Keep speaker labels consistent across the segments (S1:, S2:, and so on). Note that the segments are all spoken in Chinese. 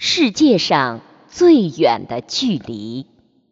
S1: 世界上最远的距离。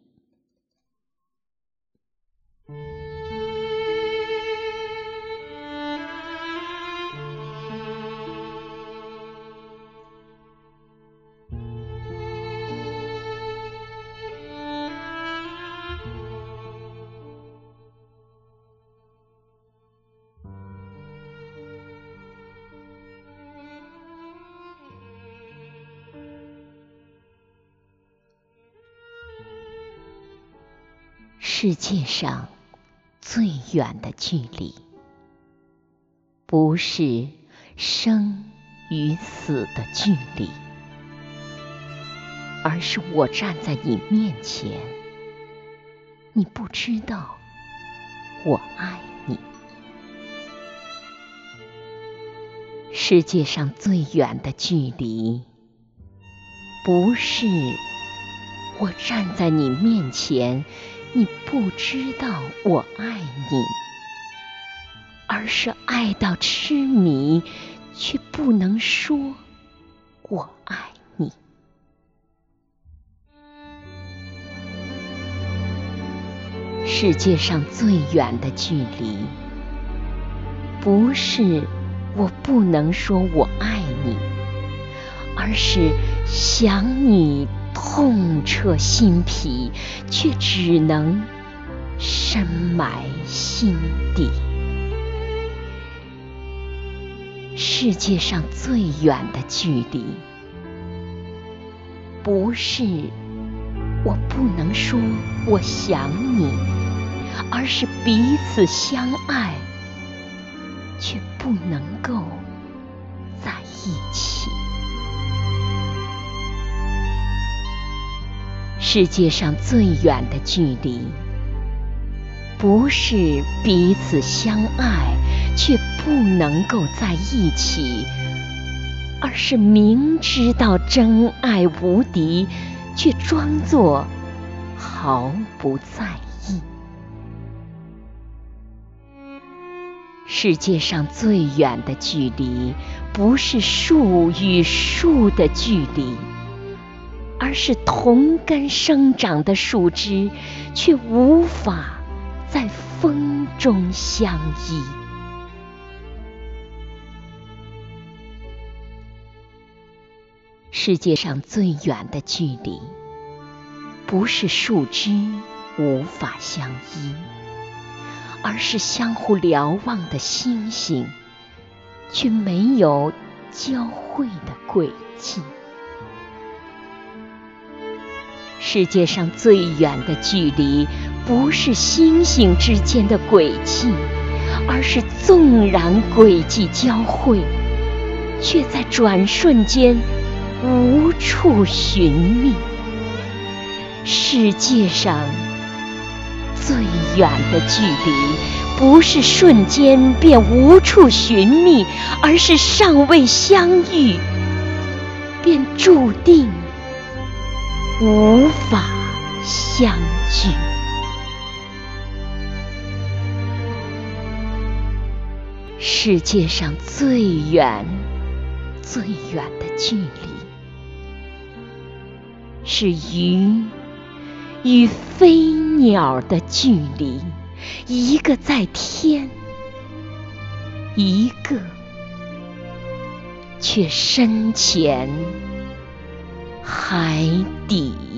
S1: 世界上最远的距离，不是生与死的距离，而是我站在你面前，你不知道我爱你。世界上最远的距离，不是我站在你面前，你不知道我爱你，而是爱到痴迷，却不能说我爱你。世界上最远的距离，不是我不能说我爱你，而是想你痛彻心脾，却只能深埋心底。世界上最远的距离，不是我不能说我想你，而是彼此相爱，却不能够在一起。世界上最远的距离，不是彼此相爱却不能够在一起，而是明知道真爱无敌，却装作毫不在意。世界上最远的距离，不是树与树的距离，而是同根生长的树枝，却无法在风中相依。世界上最远的距离，不是树枝无法相依，而是相互瞭望的星星，却没有交汇的轨迹。世界上最远的距离，不是星星之间的轨迹，而是纵然轨迹交汇，却在转瞬间无处寻觅。世界上最远的距离，不是瞬间便无处寻觅，而是尚未相遇，便注定无法相聚。世界上最远的距离，是鱼与飞鸟的距离，一个在天，一个却深潜海底。